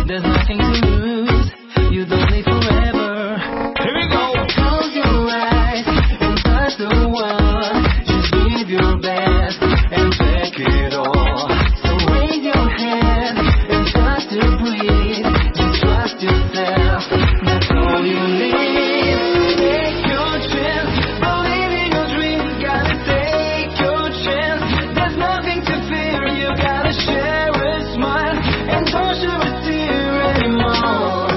There's nothing to lose. You don't live forever. Here we go. Close your eyes and touch the one. Just give your best and take it all. So raise your hand and start to breathe. Just trust yourself. That's all you need. Take your chance. Believe in your dreams. Gotta take your chance. There's nothing to fear. You gotta share a smile and don't shed a tear anymore.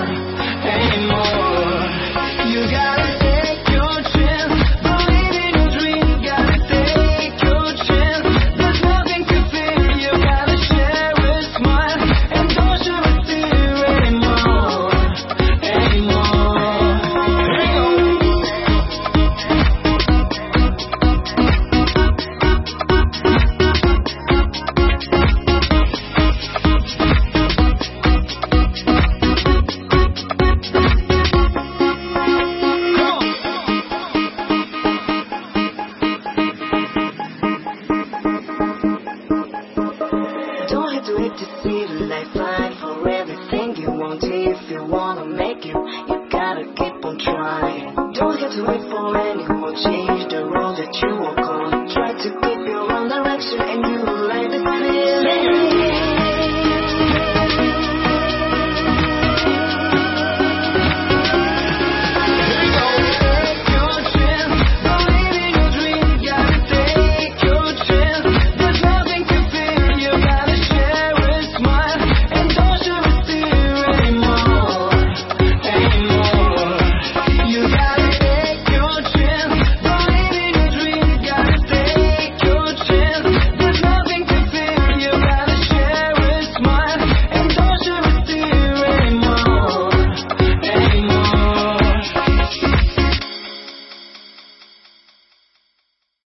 You gotta take your chance. Believe in your dreams. Gotta take your chance. There's nothing to fear. You gotta share a smile and don't shed a tear anymore. Here we Don't have to wait to see the light fight for everything you want. If you wanna make it, you gotta keep on trying. Don't have to wait for anyone change.